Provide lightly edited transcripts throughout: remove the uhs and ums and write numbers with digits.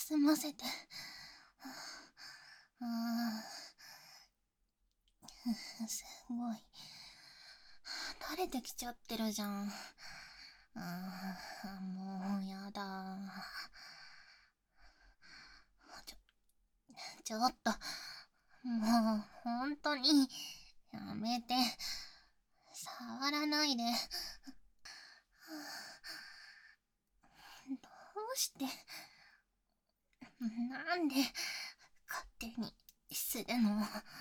休ませて。あすごい。慣れてきちゃってるじゃん。もうやだ。ちょっと、もうほんとに、やめて。触らないで。どうして、なんで、勝手にするの。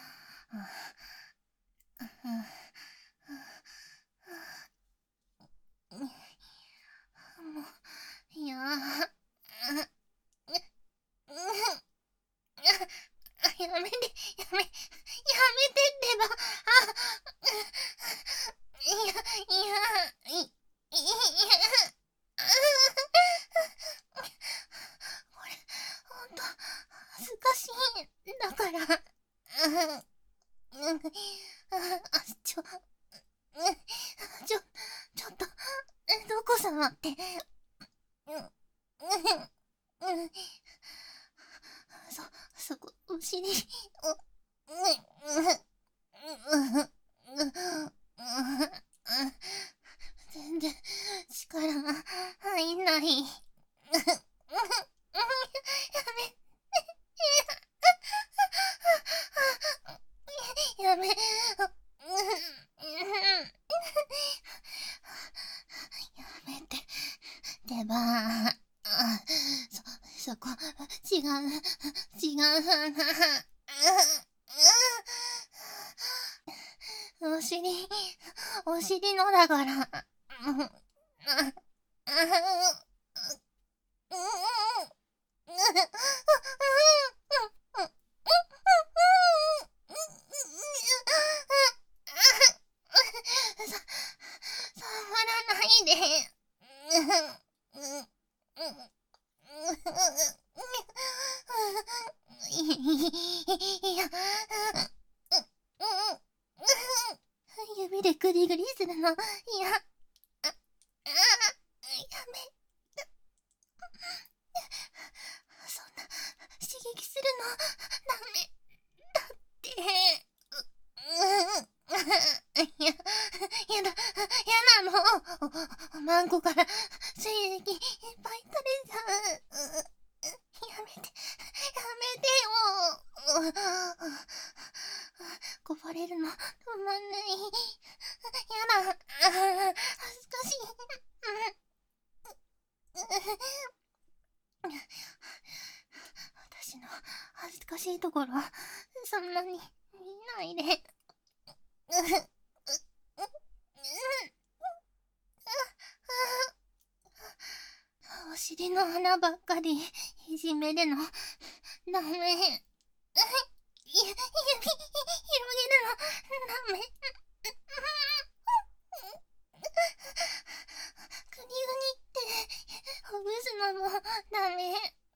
もう、いややめて、やめてってば。いや、これ、ほんと、恥ずかしいんだから。ちょ、ちょっと、どこ触って。そこ、お尻、全然、力が入んない。やめ、やめて、出番。そこ、違う、お尻、お尻のだから。触らないで。いや、指でグリグリするの。いや、やめ。そんな、刺激するの、ダメ。だって。やだ、やなの。マンコから精液いっぱい垂れちゃう。やめてよ。こぼれるの止まんない。やだ、恥ずかしい。私の恥ずかしいところ、そんなに見ないで。お尻の穴ばっかりいじめるのダメ。指広げるのダメ。グニグニってほぐすのもダメ。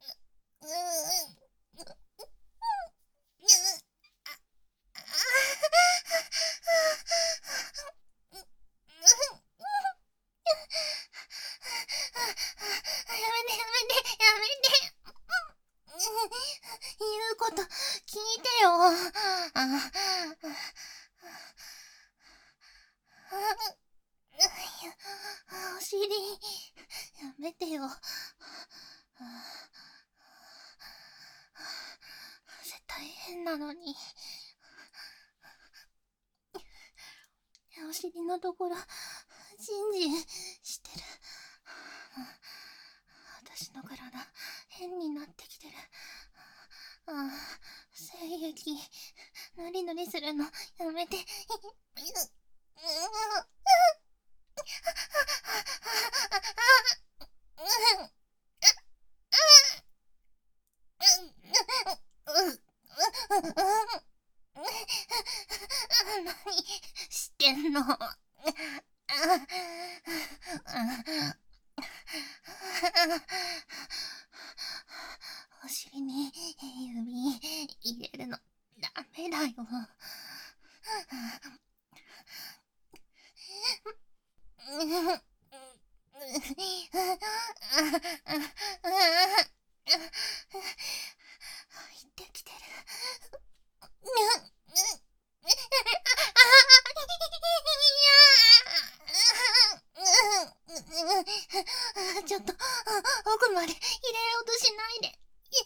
言うこと聞いてよ。お尻、やめてよ。大変なのに。お尻のところ、ジンジンしてる。私の体、変になってきてる。精液、ぬりぬりするの、やめて。何してんの。お尻に指入れるのダメだよ。 入ってきてる。ちょっと奥まで入れようとしないで。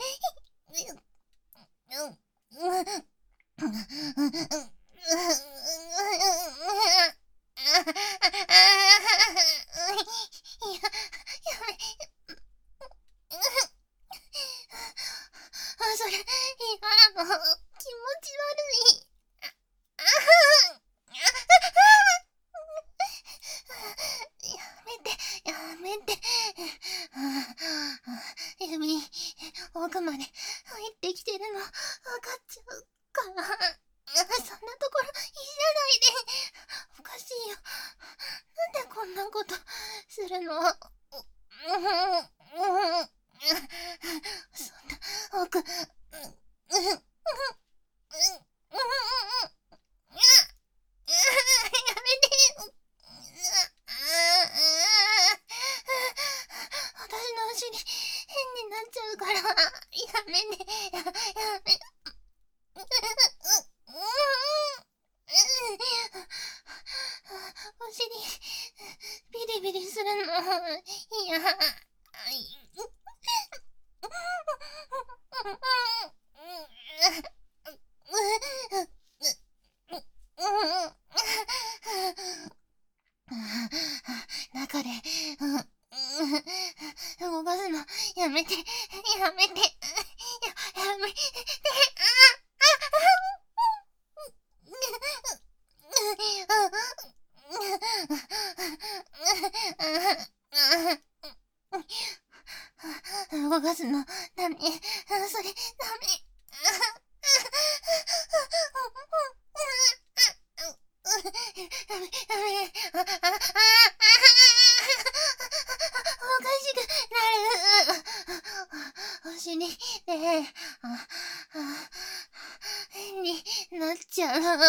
それ、今の気持ち悪い。やめて、やめて。指、奥まで入ってきてるの分かっちゃうから。そんなところいじらないで。おかしいよ。なんでこんなことするの？そんな奥、やめて。私のお尻変になっちゃうからやめて。やめ。お尻ビリビリするのいや。中で動かすのやめて、やめて、やめて。動かすのダメ、それダメ。おかしくなる。お尻で変になっちゃう。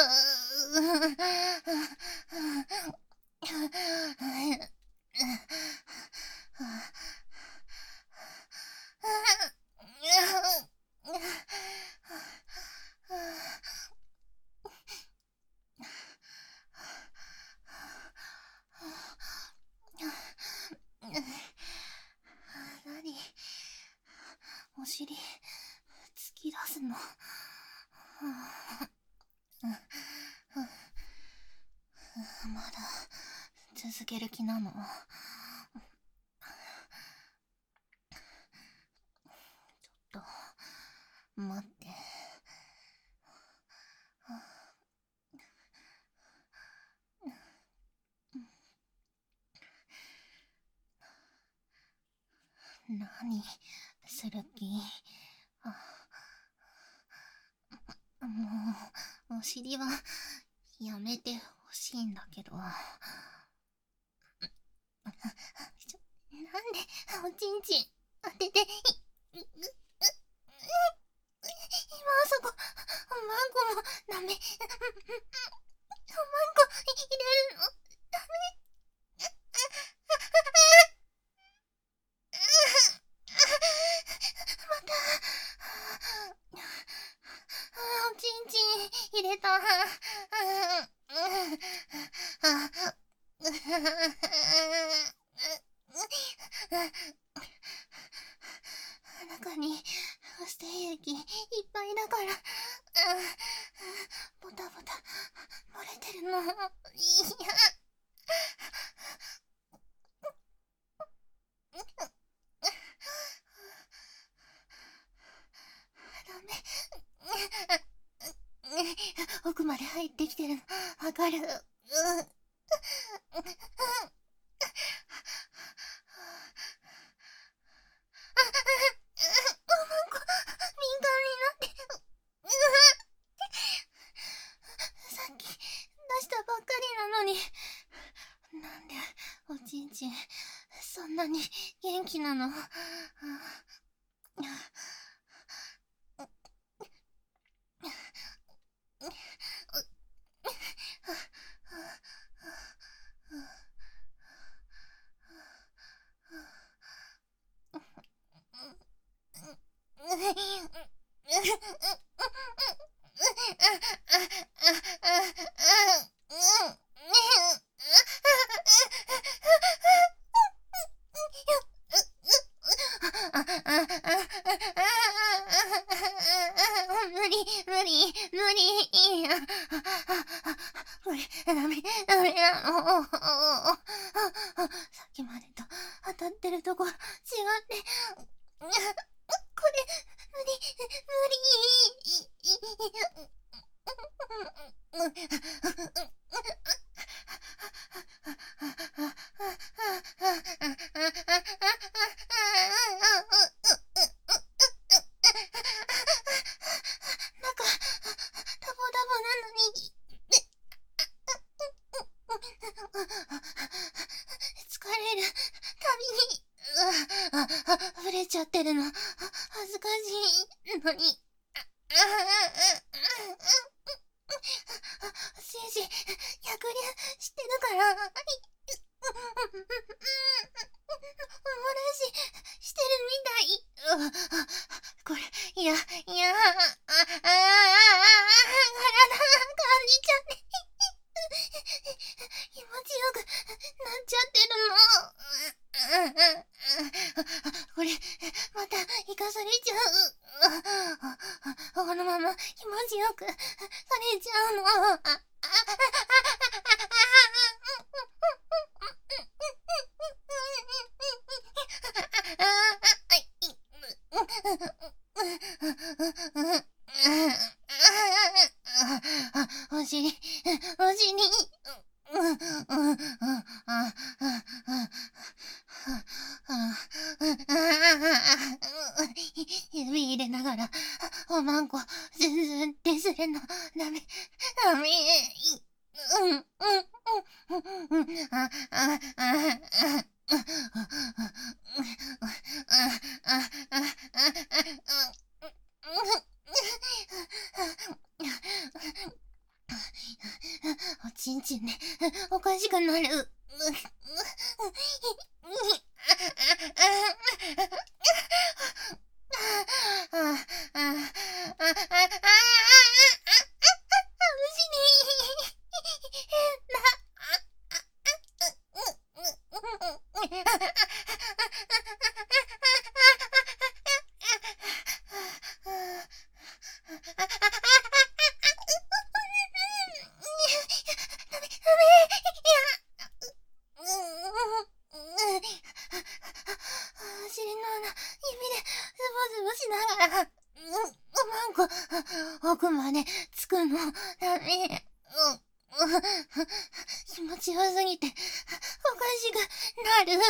何？お尻突き出すの？まだ続ける気なの？ちょっと待って。何する気？もうお尻はやめてほしいんだけど。なんでおちんちん当てて今あそこおまんこもダメ。おまんこ入れるのダメ。またおちんちん入れた。中に不正液いっぱいだから、ボタボタ漏れてるの。いや、ダメ。奥まで入ってきてるのわかる。さっき出したばっかりなのに、なんでおちんちんそんなに元気なの？ いや。これ、ダメなの。さっきまでと当たってるとこ違って。これ、無理。なんか、ダボダボなのに。疲れるたびに、触れちゃってるの。恥ずかしいのに。先生、逆流してるから。おもらししてるみたい。これ、いや、体感じちゃって。気持ちよくなっちゃってるの。これ、また生かされちゃう。このまま気持ちよくされちゃうの。お尻、指入れながら、おまんこ、ずんですれの、ダメ。おちんちんね、おかしくなる。尻の穴、指でズボズボしながら、おまんこ、奥までつくの、ダメ。気持ちよすぎて、おかしくなる。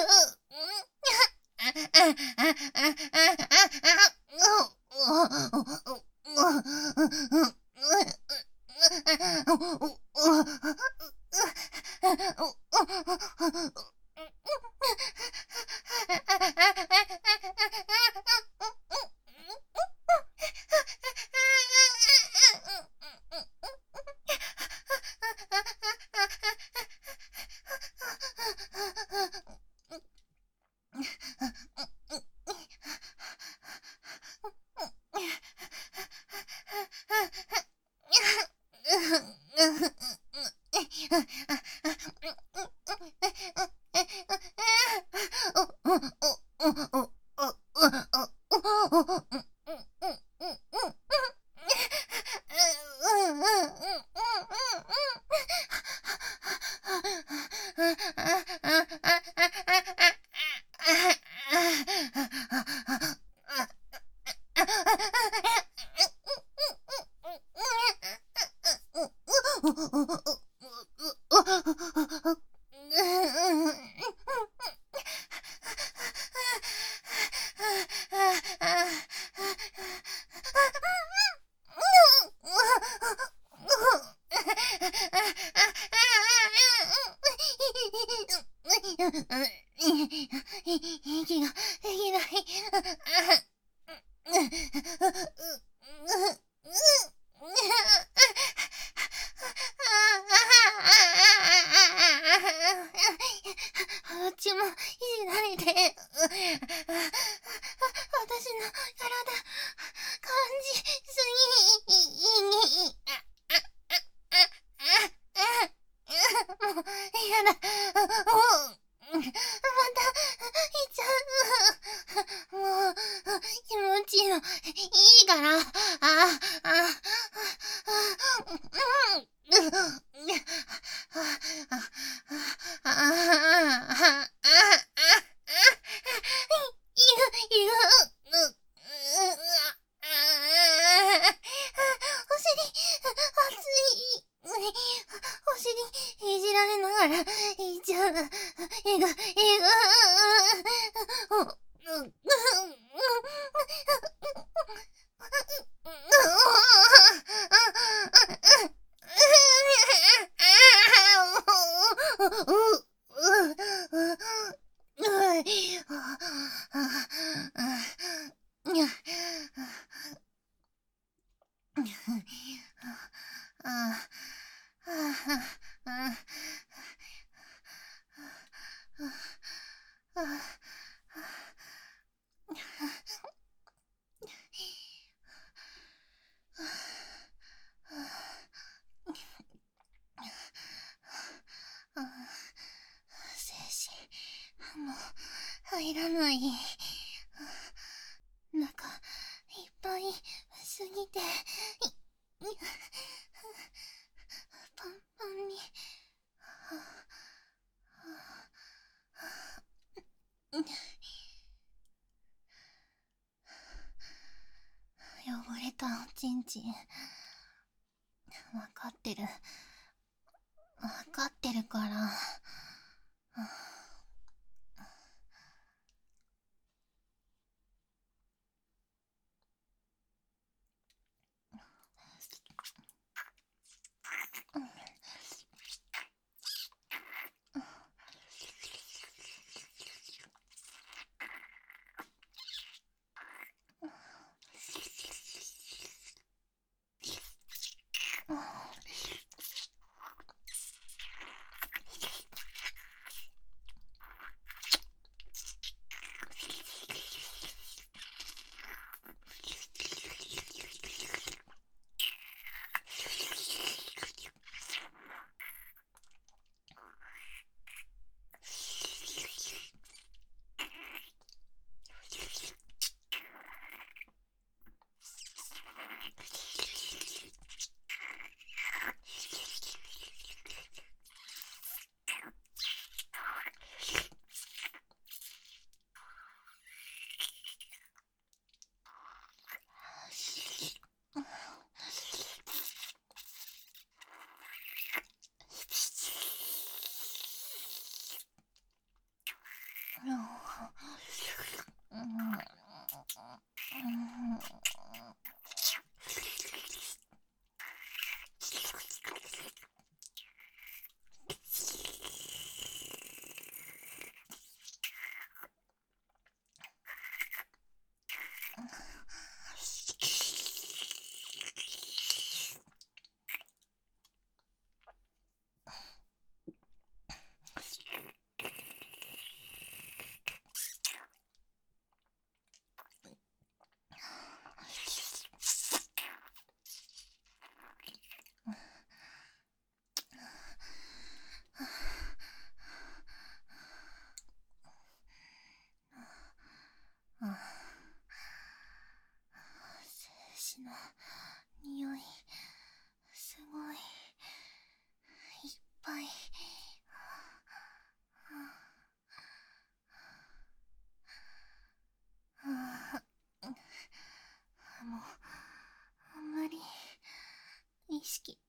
息ができない。あっちもいじられて、私の体感じすぎ。もうやだ。また行っちゃう。もう気持ちいいのいいから。 お尻いじられながらいっちゃう。精子もう入らない。中いっぱいすぎてパンパンに。汚れたおちんちん。わかってる。わかってるから。精子の匂いすごいいっぱい。もう無理。意識